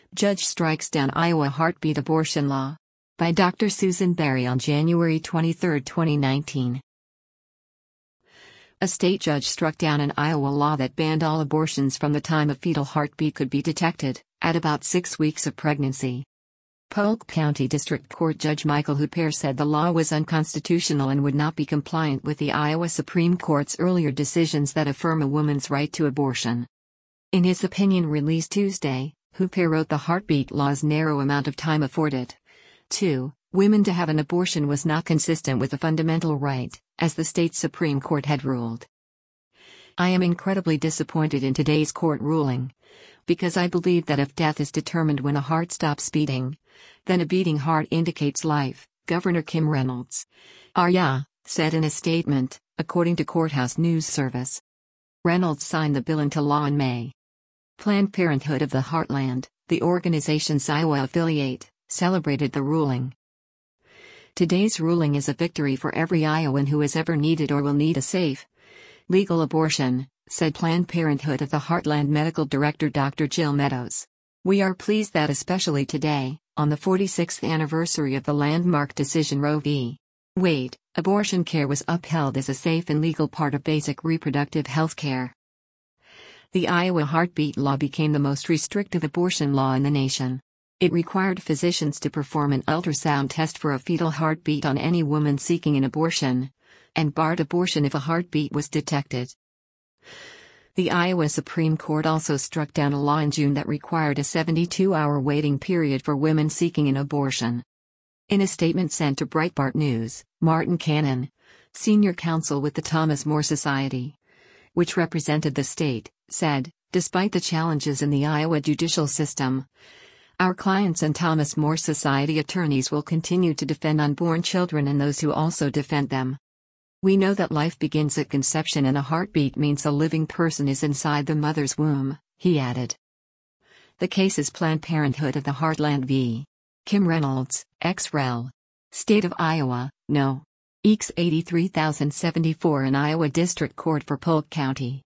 Judge strikes down Iowa heartbeat abortion law. By Dr. Susan Berry on January 23, 2019. A state judge struck down an Iowa law that banned all abortions from the time a fetal heartbeat could be detected, at about 6 weeks of pregnancy. Polk County District Court Judge Michael Hooper said the law was unconstitutional and would not be compliant with the Iowa Supreme Court's earlier decisions that affirm a woman's right to abortion. In his opinion released Tuesday, Hooper wrote the heartbeat law's narrow amount of time afforded to women to have an abortion was not consistent with a fundamental right, as the state Supreme Court had ruled. I am incredibly disappointed in today's court ruling, because I believe that if death is determined when a heart stops beating, then a beating heart indicates life, Governor Kim Reynolds said in a statement, according to Courthouse News Service. Reynolds signed the bill into law in May. Planned Parenthood of the Heartland, the organization's Iowa affiliate, celebrated the ruling. Today's ruling is a victory for every Iowan who has ever needed or will need a safe, legal abortion, said Planned Parenthood of the Heartland Medical Director Dr. Jill Meadows. We are pleased that especially today, on the 46th anniversary of the landmark decision Roe v. Wade, abortion care was upheld as a safe and legal part of basic reproductive health care. The Iowa heartbeat law became the most restrictive abortion law in the nation. It required physicians to perform an ultrasound test for a fetal heartbeat on any woman seeking an abortion, and barred abortion if a heartbeat was detected. The Iowa Supreme Court also struck down a law in June that required a 72-hour waiting period for women seeking an abortion. In a statement sent to Breitbart News, Martin Cannon, senior counsel with the Thomas More Society, which represented the state, said, "Despite the challenges in the Iowa judicial system, our clients and Thomas More Society attorneys will continue to defend unborn children and those who also defend them. We know that life begins at conception and a heartbeat means a living person is inside the mother's womb," he added. The case is Planned Parenthood of the Heartland v. Kim Reynolds, ex-rel. State of Iowa, No. EX 83074 in Iowa District Court for Polk County.